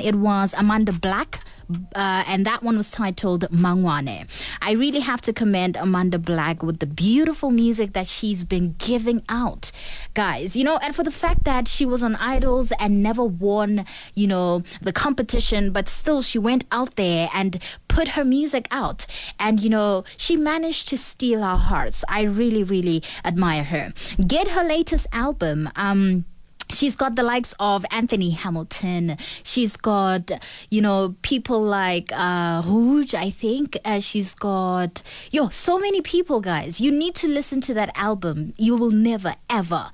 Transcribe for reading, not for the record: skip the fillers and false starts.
it was Amanda Black. And that one was titled Mangwane. I really have to commend Amanda Black with the beautiful music that she's been giving out, guys. And for the fact that she was on Idols and never won, the competition, but still she went out there and put her music out. And, she managed to steal our hearts. I really, really admire her. Get her latest album. She's got the likes of Anthony Hamilton. She's got, people like Rouge, I think. She's got, so many people, guys. You need to listen to that album. You will never, ever